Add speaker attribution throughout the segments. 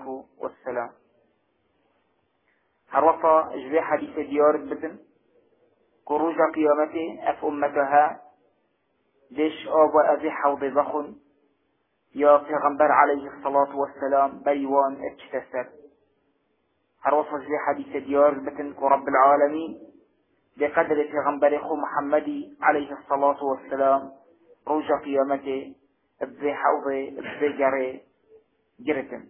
Speaker 1: الصلاة والسلام. هروفا جبي حديث ديار بدن كروج قيامته اف امتها ديش آب ازي حوض بخن يا پیغمبر عليه الصلاة والسلام بيوان اتشتسر. هروفا جبي حديث ديار بدن كرب العالمين بقدر پیغمبر خو محمدي عليه الصلاة والسلام روج قيامته ازي حوض ازي جرتن.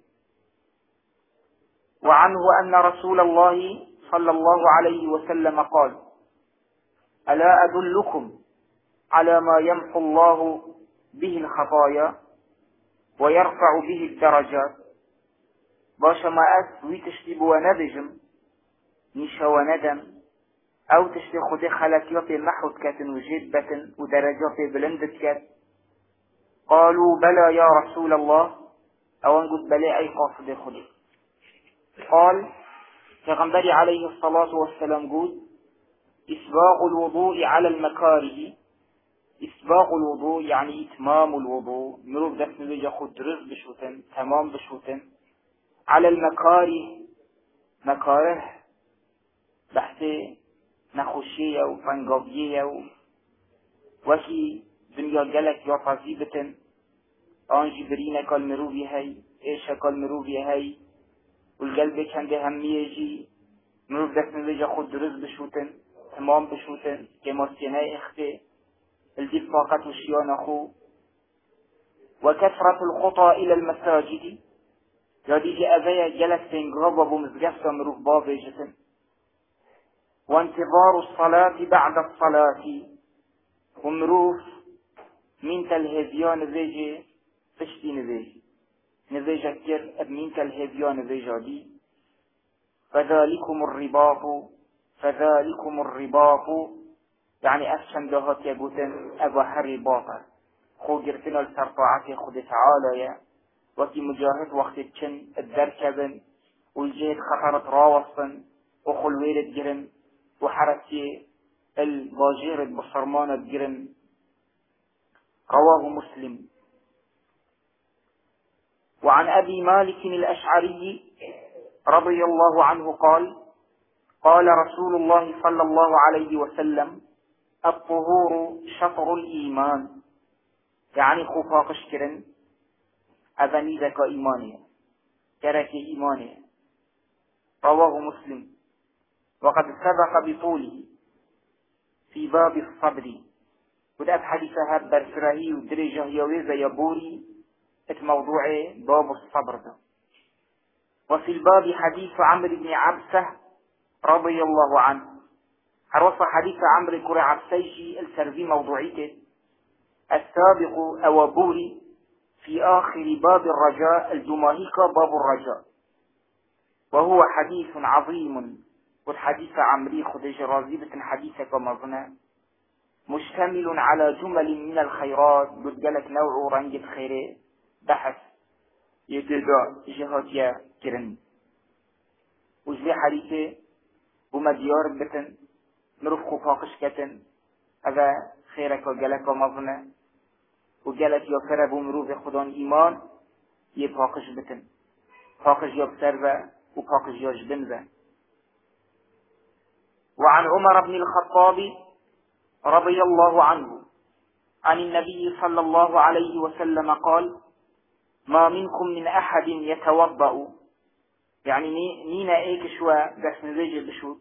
Speaker 1: وعنه أن رسول الله صلى الله عليه وسلم قال: ألا أدلكم على ما يمحو الله به الخطايا ويرفع به الدرجات؟ باش ما أس ويتشتب وندجم نيشا وندم أو تشتي خدي خلقيات محوت كاتن وجدبة ودرجات بلندت كات. قالوا: بلى يا رسول الله. أو نقول بلى أي قاصد خدي. قال پیغمبر عليه الصلاة والسلام قول: إسباغ الوضوء على المكاره. إسباغ الوضوء يعني إتمام الوضوء، مروف دست نبيجا خود درز بشوتن تمام بشوتن. على المكاره مكاره بحث نخوشية وفنقاضية وكي دنيا جلك يا فضيبتن آنجي برينة كالمروفي هاي إيشا كالمروفي هاي والقلب كان ده هميجي مروف دست نبيجا خود درز بشوتن تمام بشوتن كماسيناي اختي الدي فاقت وشيان أخو. وكثرة الخطى إلى المساجد يديجي أذيا جلس تنقرب بمزقفة مروف بابجة. وانتظار الصلاة بعد الصلاة ومروف من تلهزيان نبيجي فشتي نبيجي كتير من تلهزيان نبيجي دي. فذلكم الرباط يعني أفشم دهات يقولن أبا هري باطل خو جرتنا لسرطاعة خود تعالى يا وكي مجاهد وقت تشن الدركبن والجهد خطرت راوصن وخل ويلد جرن وحركي الباجير بصرمان جرن. رواه مسلم. وعن أبي مالك الأشعري رضي الله عنه قال: قال رسول الله صلى الله عليه وسلم: الطهور شطر الإيمان. يعني خفاقش كرن أبني ذاك إيمانية كرك إيمانية. رواه مسلم. وقد سبق بطوله في باب الصبر. وده حديثها برسراهي ودرجة يويزة يبوري موضوع باب الصبر ده. وفي الباب حديث عمرو بن عبسة رضي الله عنه. حرص حديث عمرو كرع عبسيشي السربي موضوعيته السابق أو بوري في آخر باب الرجاء الجماهيك باب الرجاء. وهو حديث عظيم. والحديث عمري خدج رازبة حديث كما ظن مشتمل على جمل من الخيرات بدلك نوع رنجة خيره بحث يتدع جهاتيا كرن. وجلي حديثه ومديار بتن نروف خفاقش كتن هذا خيرك وجلك ومظنة وجلك يفرب مروف خدان إيمان يفاقش بتن فاقش يبسر وفاقش يجبن. وعن عمر بن الخطاب رضي الله عنه عن النبي صلى الله عليه وسلم قال: ما منكم من أحد يتوضأ يعني نينا ايك شوى بس نزيج بشو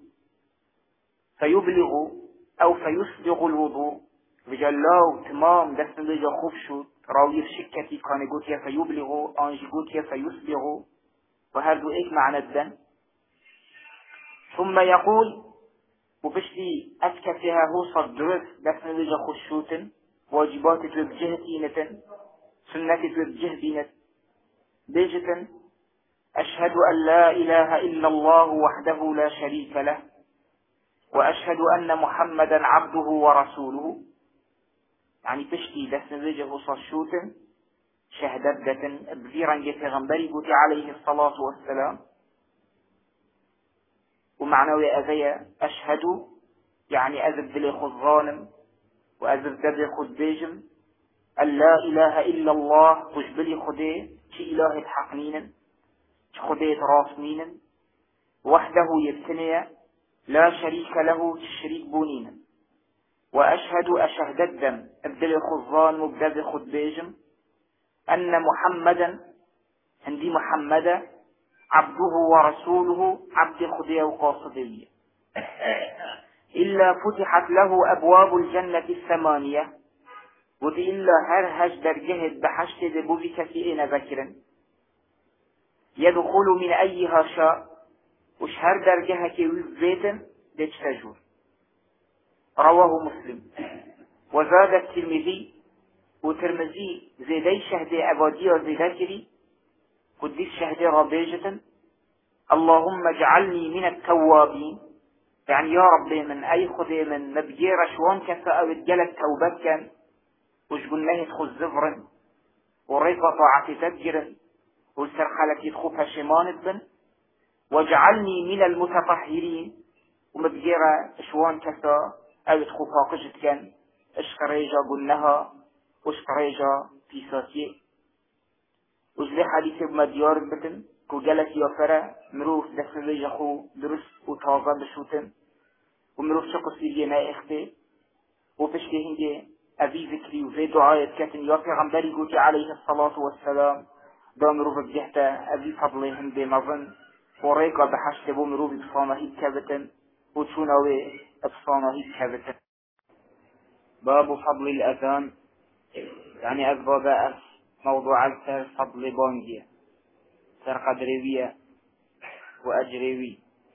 Speaker 1: فيبلغ أو فيسبغ الوضوء بجلاو تمام بس نزيج خوف شو راوي الشكتي كان يقول فيبلغ أنجي يقول فيسبغ وهذا ايك معنى الدن. ثم يقول وبشتي أسكتها هو صدرت بس نزيج خشوتن واجبات بجهتينة سنة بجهدينة بيجة: أشهد أن لا إله إلا الله وحده لا شريك له وأشهد أن محمدا عبده ورسوله. يعني بشتي بس نزيجه صشوتن شهدبدة بذيرا جيت غنبري قوتي عليه الصلاة والسلام. ومعنوي أذية أشهد يعني أذب دلي خذ ظالم وأذب دلي خذ بيجم أن لا إله إلا الله تجبلي خذي شي إله حقنين خديت راسنين وحده يبتني لا شريك له تشريك بونين وأشهد أشهد الدم أبدل خضان مبدل خد بيجم أن محمدا عندي محمد عبده ورسوله عبد خديه وقاصدية إلا فتحت له أبواب الجنة الثمانية ودي إلا هرهج درجه بحشت دبوبي كثيرين ذكرا يدخل من أيها شاء وشهر درجها كيوزيتا ديتشتجور. رواه مسلم. وزاد الترمذي وترمذي زيدي شهدي أبادية زيداكري قدس شهدي ربيجة اللهم اجعلني من التوابين يعني يا ربي من أي خذي من نبجي رشوان كسا أو اتجلت توبات كان وش قلنا يدخل زفرا وريقة طاعتي تجرا والسرخلك يدخل شمان بن واجعلني من المتطهرين ومبجيرا شوان كسا او يدخل فاقجت كان اشقريجا قلناها واشقريجا في ساتيه وجلي حديث بمديار بتن كو جلس يوفرا مروف دخليجا خو درس وطازا بشوتن ومروف شقو سيرينا اختي وفشكي هنجي أبي ذكري وفي دعاية كاتن يوفي غنبري قوتي عليه الصلاة والسلام دا مروف بجهتا أبي فضلهم بمظن وريقا بحشت بو مروف بصانهي كابتن وتشوناوي بصانهي كابتن. باب فضل الأذان يعني أذباب موضوع السر فضل بانجية سر قدريوية وأجريوي.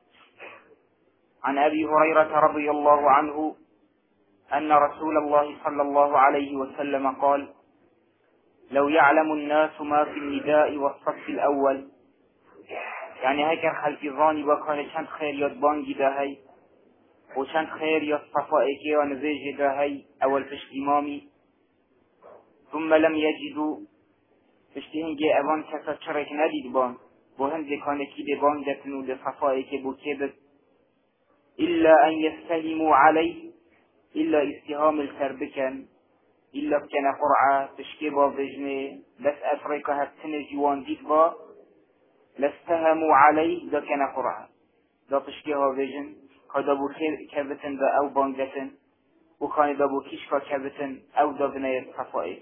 Speaker 1: عن أبي هريرة رضي الله عنه أن رسول الله صلى الله عليه وسلم قال لو يعلم الناس ما في النداء والصف الأول يعني هيك خلق ظاني وكان چند خير يد بانجي داهي وچند خير يد صفائكي ونزيج داهي أول فشك إمامي ثم لم يجدوا فشتهن جي أبان كسا شرك نديد بان وهند كان كي دي بان دتنو دي صفائكي بوكيبت إلا أن يستهموا عليه إلا استهام الكربكن إلا بكنا قرعة تشكي بافجني بس أفريقا هبتن جوان ديد با لاستهموا عليه دا كنا قرعة دا تشكي بافجن كدا بو كبتن دا أو بانجتن وكان دا بو كيشكا كبتن أو دا بناية صفائك.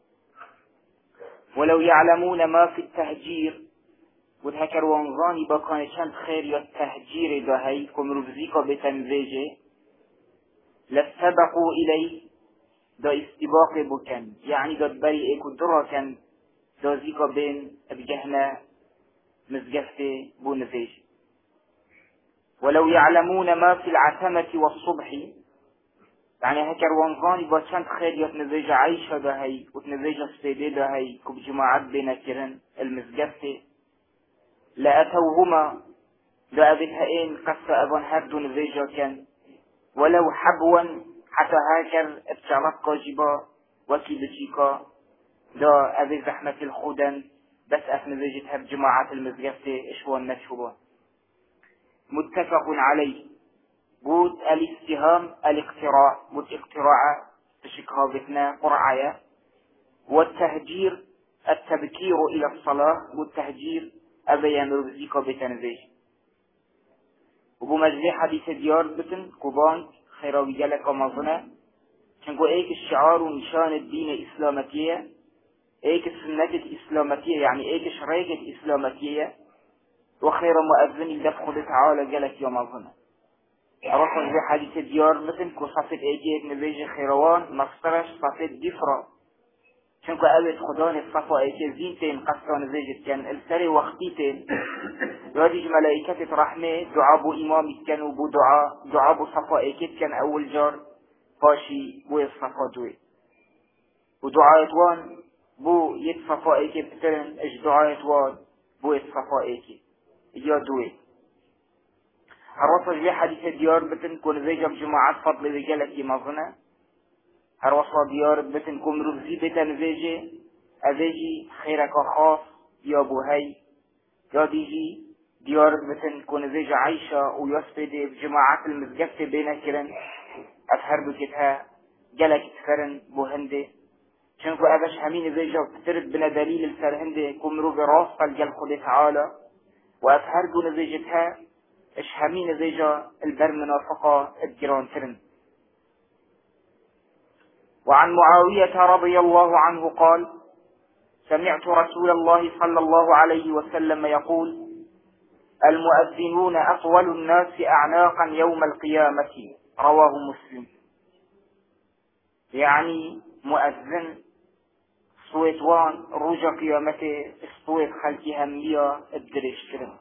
Speaker 1: ولو يعلمون ما في التهجير وذكر وانظاني بكان چند خير يا التهجير دا هاي كم ربزيكا بتنزيجه لسبقوا إليه دا استباق بكن يعني دا بريئك دركا دا زيكا بين بجهنا مزقفة بونزيج. ولو يعلمون ما في العتمة والصبح يعني هكر وانظاني باشند خير يتنزيج عيشة دا هاي وتنزيج السيدة دا هاي كب جماعات بنكرن المزقفة لأتوهما دا أبتهين قصة أبان هردو نزيجا كان ولو حبوا حتى هاكر ابتلقى جبا وكي بجيكا دا أبي زحمة الخودن بس أفنزيجتها بجماعة المزقفة إشوان نشوبا. متفق عليه بود الاستهام الاقتراع بود اقتراع تشكها بثنا قرعايا والتهجير التبكير إلى الصلاة والتهجير أبي يامر بزيكا بتنزيج. وبمجزي حديث ديار بتن قبان خيراوي جالك ومظنة شنقو ايك الشعار ونشان الدين الإسلامتية ايك السنة الإسلامتية يعني ايك شريكة الإسلامتية وخير مؤذن يدفخ تعالى جالك يوم مظنة. عرفنا زي حديث ديار بتن كو صفت ايجي نبيج خيروان مصطرش صفت دفرة شنقو أبد خدان الصفا ايكي زينتين قصران زيجت كان السري وقتيتين يواجه ملائكة رحمة دعاء بو إمامي كان وبو دعاء بو صفا ايكي كان أول جار فاشي بو الصفا دوي ودعاء وان بو يد صفا ايكي بترن اج دعاء وان بو الصفا ايكي يا دوي. هروصل زي حديث ديار بتن كون زيجة بجماعات فضل رجالك مظنة هروصل ديار بتن كون ربزي بتن زيجي أزيجي خيرك خاص يا بو هاي يا ديجي ديار بتن كون زيجة عايشة ويسبد بجماعات المزقفة بينا كرن أفهر بكتها جالك تفرن بو هندي شنكو أبش همين زيجة بترد بنا دليل الفرهندي كون رو براس قلقل خد تعالى وأفهر دون زيجتها إش همين زيجة البر منافقة الجيران ترن. وعن معاوية رضي الله عنه قال: سمعت رسول الله صلى الله عليه وسلم يقول: المؤذنون أطول الناس أعناقا يوم القيامة. رواه مسلم. يعني مؤذن صويتوان رجا قيامته الصويت خلقي همية الدريش كرم.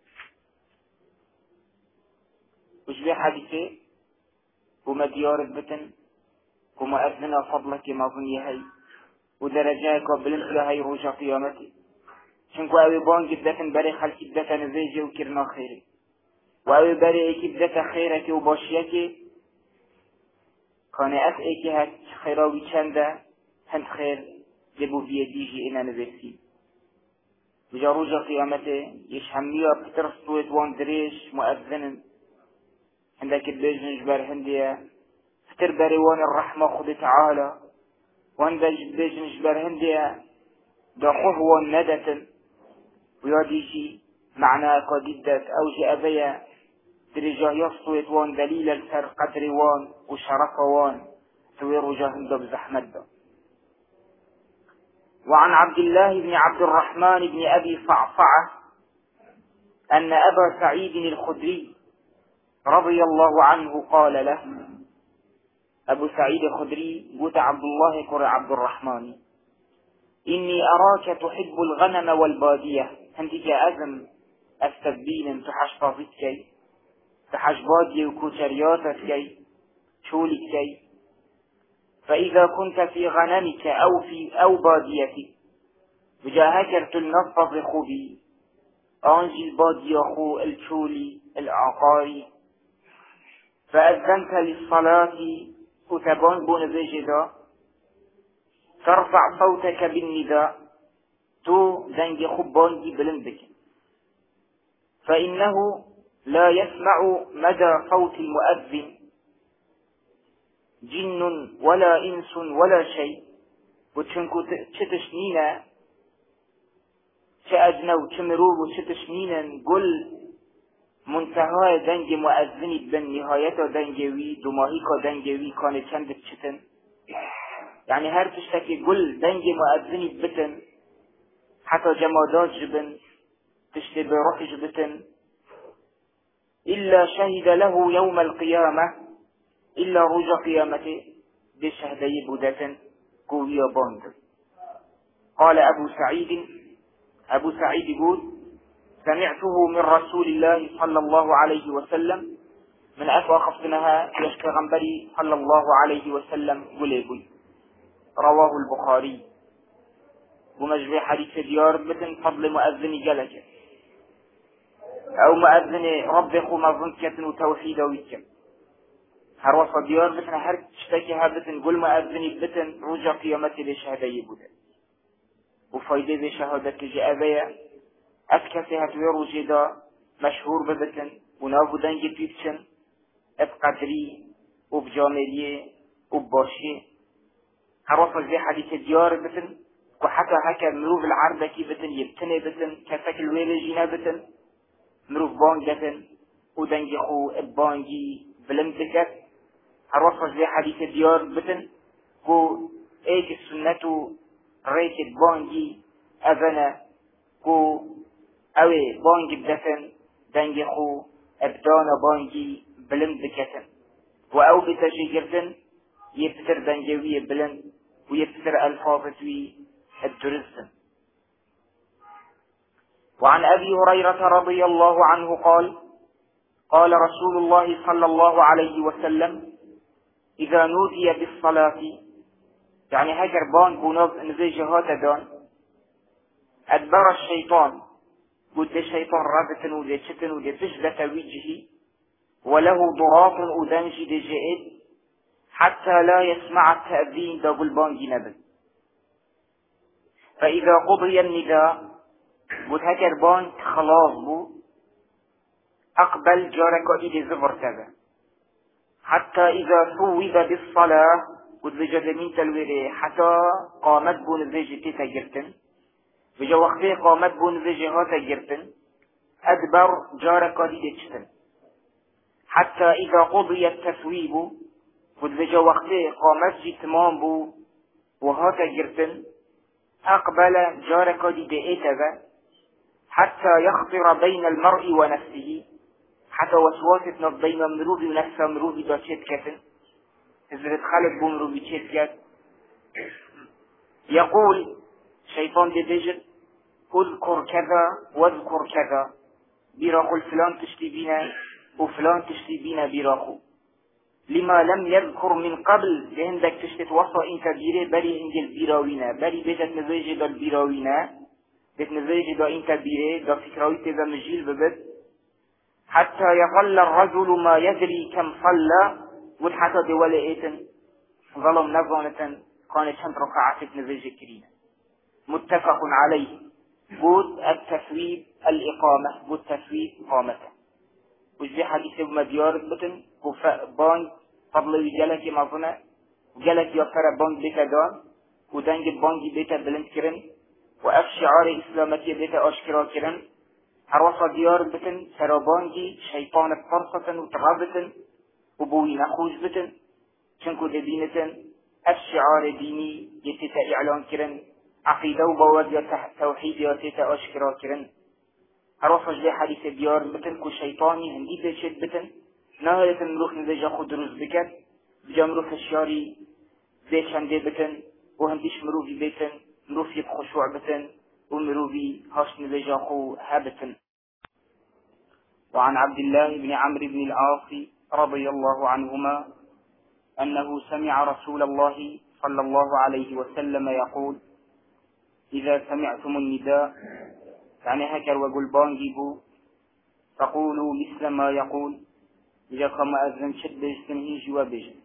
Speaker 1: وشبه حديثه كما ديارت بتن كما أذن فضلك ما ظني هاي ودرجائك وبلنك لهاي رجا قيامته شنكو اوي بان جدتن بري خلقي بدتن زيجي وكرنا خيري واوي بري ايكي بدت خيرك وباشيك كان ايكي هات خيراوي چنده هند خير جبو بيديجي انا نزيسي بجا رجا قيامته يش همية بتر صوت وان دريش مؤذن عندك البيجن جبر هندية فتر بري وان الرحمة خد تعالى وان البيجن جبر هندية داخوه وان ندتن وياديجي معنى قديدة أوجي أبيا درجة يصوت وان دليل الفر قدر وان وشرف وان سوي رجاهم دب زحمد. وعن عبد الله بن عبد الرحمن بن أبي صعصعة أن أبا سعيد الخدري رضي الله عنه قال له: أبو سعيد الخدري قلت عبد الله قرأ عبد الرحمن: إني أراك تحب الغنم والبادية. هندك أزم السبين تحش طافتكي تحش بادية وكوترياتكي شولكي، فإذا كنت في غنمك أو باديتك بجاهكرت النفض خوبي أنجي البادية خو الشولي العقاري، فأذنت للصلاة كتبان بون زيجدا ترفع صوتك بالنداء تو دنج خبان دي بلندك، فإنه لا يسمع مدى صوت المؤذن جن ولا إنس ولا شيء. وتشنكو تشتشنينا تأجنا وتمروب وتشتشنينا قل منتهى دنج مؤذني بن نهاية دنجوي دماهيكا دنجوي كانت چند تشتن، يعني هر تشتكي قل دنج مؤذني بتن حتى جمادات جبن تشتي بروح جبتن إلا شهد له يوم القيامة إلا رجع قيامته بشهدي بودة قوية باند. قال أبو سعيد يقول: سمعته من رسول الله صلى الله عليه وسلم من أفوى خفنها يشكى غنبري صلى الله عليه وسلم قليبي. رواه البخاري. ومجري حديث ديار بتن فضل مؤذن جلجة أو مؤذن ربك ومظنكة وتوحيد ويكم هر وصل ديار بتن هر تشتكيها بتن قل مؤذن بتن رجع قيامتي بشهدي بودا وفايدة بشهادة جاء أسكسها تويرو جدا مشهور ببتن ونافو دنجي بيبتن بقدري وبجاملية وبباشي هر وصل دي حديث ديار بتن وحتى هكا مروف العرضة كي بتن يبتني بتن كفاك الويلجينا بتن مروف بانجتن ودنجي خو بانجي بلمتكت هروصل زي حديث ديار بتن كو ايك السنة ريك بانجي اذنا كو اوي بانجي بدتن دنجي خو ابدانا بانجي بلمتكتن واو بتشجرتن يبتر دنجوية بلن ويبتر الفاظتوي الدرزن. وعن أبي هريرة رضي الله عنه قال: قال رسول الله صلى الله عليه وسلم: إذا نودي بالصلاة، يعني هجر بان بونوب نزي جهات دان، أدبر الشيطان قد الشيطان رابطن ودي شتن ودي تجلة وجهي وله ضراط أدنجي دي جئد حتى لا يسمع التأذين دا قلبان جنبه، فإذا قضي النداء قد هكر بان خلاص بو أقبل جارك إلي زفر كذا حتى إذا صوب بالصلاة قد بجدمين تلويري حتى قامت بون زيجي تيتا جرتن بجا وقتي قامت بون زيجي هاتا جرتن أدبر جارك لدجتن حتى إذا قضي التثويب ودجا وقته قامت جي تمام بو وهاتا جرتن أقبل جارك لدئتذ حتى يخطر بين المرء ونفسه حتى وسواسة بين مروبي ونفسه مروبي دا چت كتن تزرد خلق بو مروبي چت كت يقول شيطان دجت اذكر كذا واذكر كذا بيراخو الفلان تشتي بينا وفلان تشتي بينا بيراخو لما لم يذكر من قبل لهندك تشتت وصا انت بيري بري انجل بيراوينا بري بيجت نزيج دا البيراوينا بيت نزيج دا انت بيري دا فكراوي تذا مجيل ببت حتى يظل الرجل ما يدري كم صلى والحتى دولة ايتن ظلم نظانة كانت شمت ركعات نزيج كرينا متفق عليه بود التثويب الإقامة بود تثويب قامته وجه حديث بمديار بتن بانج فضل جلك مظنة جلك يفر بانج بيتا دان ودنج بانج بيتا بلند كرن وأف شعار إسلامتي بيتا أشكرا كرن هروصا ديار بتن سرابانجي شيطان فرصة وتغابتن وبوي نخوش بتن شنكو دبينتن أف شعار ديني يتتا إعلان كرن عقيدة وبواد توحيد يتتا أشكرا كرن هروصا جلي حديث ديار بتن كو شيطاني هندي بيشت بتن نهاية مروخ نزيجا خود روز بكت بجا مروخ الشاري زي شنده بتن وهنديش مروفي بيتن مروفي بخشوع بتن ومروفي هاش نزيجا خو هابتن. وعن عبد الله بن عمرو بن العاص رضي الله عنهما أنه سمع رسول الله صلى الله عليه وسلم يقول إذا سمعتم النداء يعني هكر وقل بانجيبو فقولوا مثل ما يقول إذا قام أذن شد بجتنه جوا بجن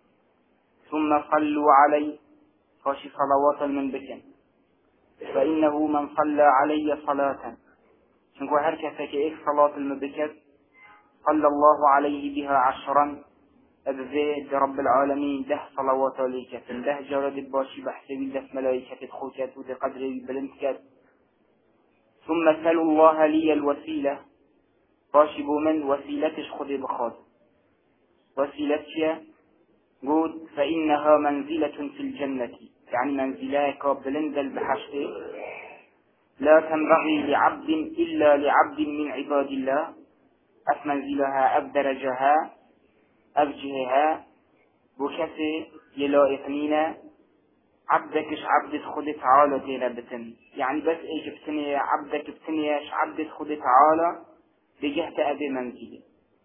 Speaker 1: ثم صلوا علي خاشي صلوات من بكن فإنه من صلى علي صلاة شنكو هركتك إيه صلاة المبكت صلى الله عليه بها 10 أبزيد رب العالمين 10 صلوات عليك 10 جرد باشي بحسبي 10 ملائكة تخوكت ودي قدري بلنكت ثم سلوا الله لي الوسيلة راشبوا من وسيلتش خذي بخاض وسيلتش قود فإنها منزلة في الجنة يعني منزلة قابلندل بحشته لا تنبغي لعبد إلا لعبد من عباد الله أفمنزلها أبدرجها أبجهها بكثي يلائقنين عبدكش عبدت خذ تعالى تيربتن يعني بس اجبتني عبدك بتنيش عبدت خذ تعالى بجهت أبي منزلي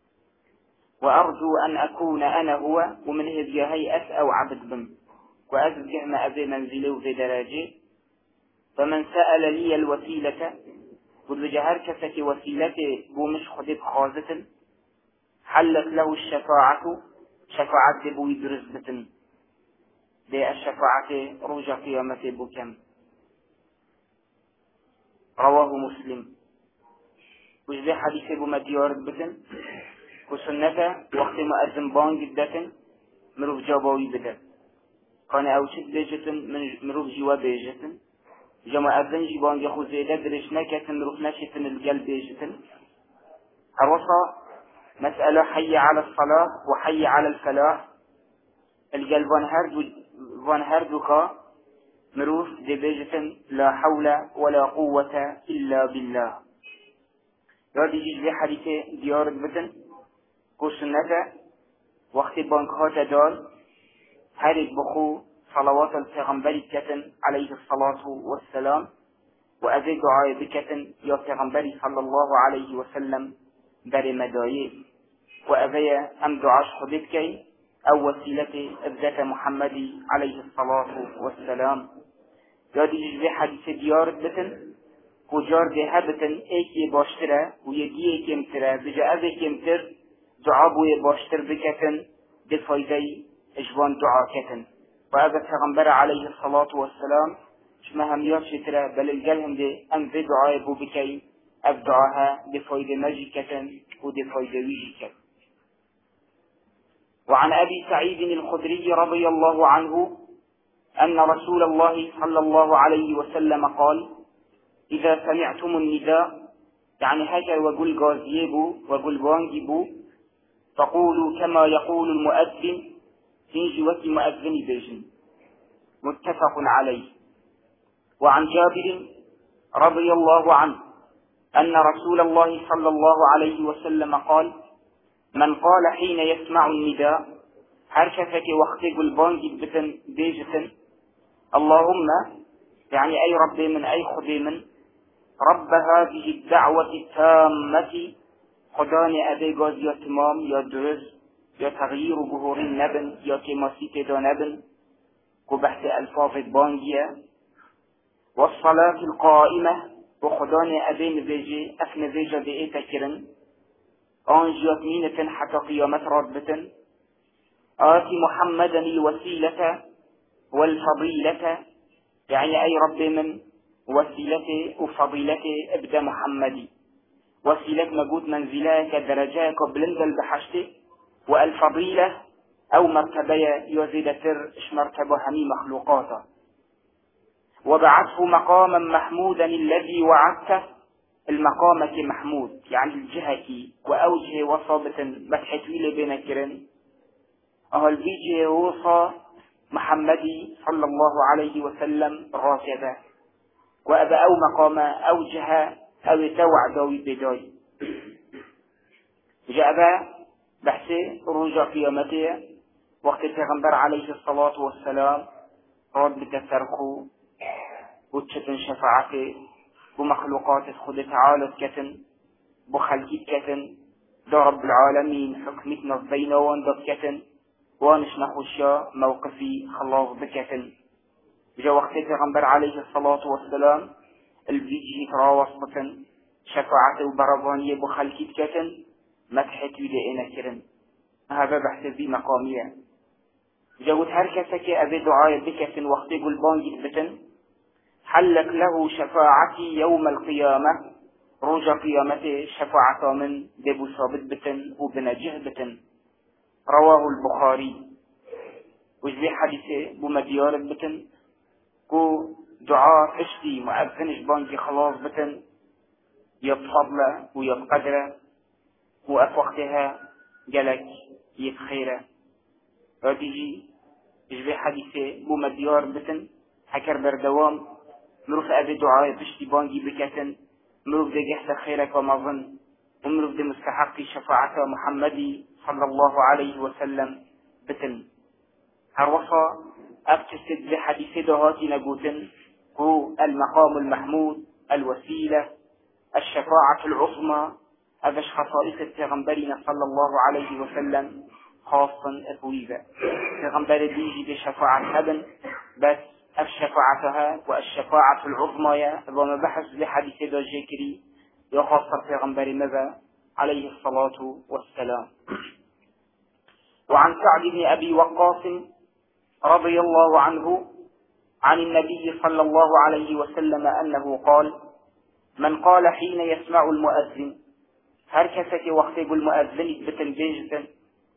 Speaker 1: وأرجو أن أكون أنا هو ومن هذه أسأو عبد بم وأزجه ما أبي منزلي وفي درجة فمن سأل لي الوسيلة قل جهر كسك وسيلتي بومش خذب خازة حلت له الشفاعة شفاعة بو يدرس بتن دي الشفاعة رجع قيامة بكم رواه مسلم وجدي حديث ابو مديار بتن وسنته وقت ما أذن بان جدتن مروف جابوي بدن كان أوشد بيجتن مروف جوا بيجتن جمع أذن جبان يخو زيادة درش نكتن مروف نشتن القلب بيجتن هروصا مسألة حي على الصلاة وحي على الفلاح القلب وان هردوكا مروف دي بيجتن لا حول ولا قوة إلا بالله يادي جيجي حديث ديارك بدن کو سنته وقتی بانک ها تدال هر یک بخو صلوات الپیغمبری کتن علیه الصلاة والسلام و از دعای بکتن یا پیغمبری صلی الله علیه وسلم بر مدایه و از ام دعاش خودت کی او وسیلت ابزت محمدی علیه الصلاة والسلام یادی جزوی حدیث دیارت بتن کجار ده بتن ایکی باشتره و یکی ایکی امتره بجا از ایکی امتر دعا بوی باشتر بکتن دل فایده اجوان دعا کتن و اگر پیغمبر علیه الصلاة والسلام شما همیات شتره بل الجلهم ده انزه دعای بو بکی اب دعاها دل فایده مجی کتن و دل فایده ویجی کتن. وعن أبي سعيد الخدري رضي الله عنه أن رسول الله صلى الله عليه وسلم قال إذا سمعتم النداء يعني هكا وقل غازيبو وقل بانجيبو فقولوا كما يقول المؤذن في جوة مؤذن بيجن. متفق عليه. وعن جابر رضي الله عنه أن رسول الله صلى الله عليه وسلم قال: من قال حين يسمع النداء حركتك وقت البانج بتن بيجتن اللهم، يعني أي ربي من أي خدي من رب هذه الدعوة التامة، خداني أبي غاز يا تمام يا درز يا تغيير ظهور النبن يا تماسيك دا نبن كبحث ألفاظ البانجية، والصلاة القائمة وخداني أبي نبيجي أفنبيجا بإيتا كرن أنجيات مينة حتى قيامة ربة، آتي محمدا الوسيلة والفضيلة، يعني أي ربي من وسيلتي وفضيلتي ابدا محمدي، وسيلة مجود منزلك درجاك وبلندل بحشتي، والفضيلة أو مرتبة يزيد تر إش مرتبة همي مخلوقاته، وبعثه مقاما محمودا الذي وعدته، المقامة محمود يعني الجهة وأوجه وصابة متحتويل بين كرن أهل بيجي وصى محمدي صلى الله عليه وسلم راسبة وأبا أو مقام أوجه أو توعد بداي جاء بحث رجع قيامته وقت البيغمبر عليه الصلاة والسلام رد بتفرقه وتشتن شفاعته ومخلوقات خد تعالى كتن بخلقي كتن دا رب العالمين حكمتنا بينا واندب كتن وانش نخشى موقفي خلاص بكتن. جاء وقت البيغمبر عليه الصلاة والسلام الفيجي تراوصة شفاعته وبربانية بخلقي كتن مدحت ولئنا كرن. هذا بحث ذي مقامية. جاءت هركسك أبي دعاية بكتن وقت قلبان بتن حلك له شفاعتي يوم القيامة، رجع قيامته شفاعة من دبو صابت بتن وبنجه بتن. رواه البخاري. وجبي حديثه بمديار بتن كو دعاء اشتي مؤذنش بانجي خلاص بتن يبفضله ويبقدره وأفوقتها جلك يتخيره. هذه جبي حديثه بمديار بتن حكر بردوام مروف أبي دعاء بشتي بانجي بكتن مروف دي جحت خيرك ومظن ومروف دي مستحق شفاعة محمدي صلى الله عليه وسلم بتن. هروصا أبتسد بحديث دهاتي نقوتن هو المقام المحمود الوسيلة الشفاعة العظمى. أبش خصائص التغنبرين صلى الله عليه وسلم خاصا أبويبا تغنبر ديجي بشفاعة هبن بس الشفاعتها والشفاعة العظمى وما بحث لحديث دا جيكري يخص التغنبر ماذا عليه الصلاة والسلام. وعن سعد بن أبي وقاص رضي الله عنه عن النبي صلى الله عليه وسلم أنه قال: من قال حين يسمع المؤذن هركسك وقتب المؤذن بتنبيجة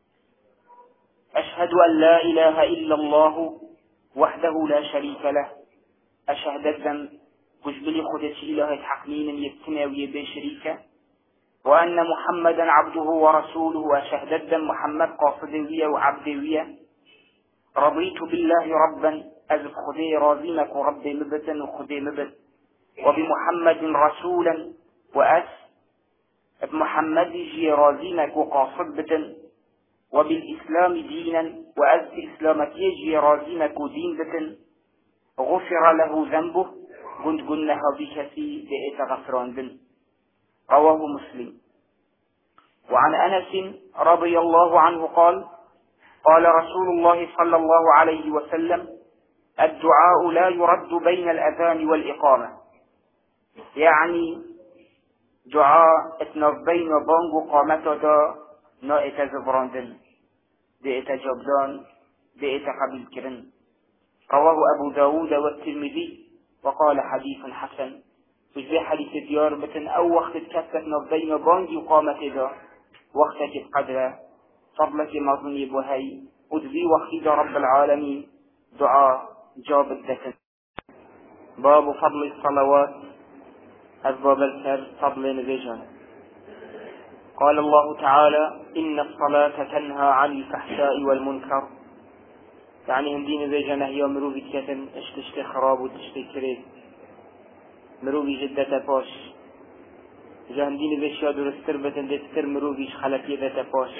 Speaker 1: أشهد أن لا إله إلا الله وحده لا شريك له، أشهد الذنب وجبلي خدش إله حقنين يبتنى ويبي شريكة، وأن محمدا عبده ورسوله، وأشهد الذنب محمد قاصدوية وعبدوية، رضيت بالله ربا أزب خدي رازمك ربي مبتا وخدي مبت، وبمحمد رسولا وأس بمحمد جي رازمك وقاصد بتا، وبالإسلام دينا وأز إسلامك يجي رازمك دين بتا، غفر له ذنبه قلناها بكثي بإيت غفران بن. رواه مسلم. وعن أنس رضي الله عنه قال: قال رسول الله صلى الله عليه وسلم: الدعاء لا يرد بين الأذان والإقامة، يعني دعاء اتنبين وبانغ قامته دا نائت زبراندن دائت جبدان دائت قبل كرن. رواه أبو داود والترمذي وقال حديث حسن. وجبه حديث ديار بتن أو وقت كثت نبين وبانغ وقامته دا وقتك بقدره فضلك مظني بهي ودبي وخيد رب العالمين دعاء جاب الدفن. باب فضل الصلوات أذباب الكر فضل نبيجان. قال الله تعالى إن الصلاة تنهى عن الفحشاء والمنكر، يعني هندين نبيجان هي مروبي كتن اشتشت خراب وتشتي كريب مروبي جدة باش جهندين نبيشا درستر بتندستر مروبيش خلقية ذات باش.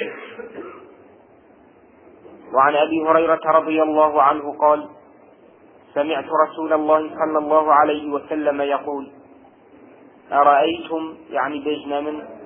Speaker 1: وعن أبي هريرة رضي الله عنه قال سمعت رسول الله صلى الله عليه وسلم يقول أرأيتم، يعني بيجنا من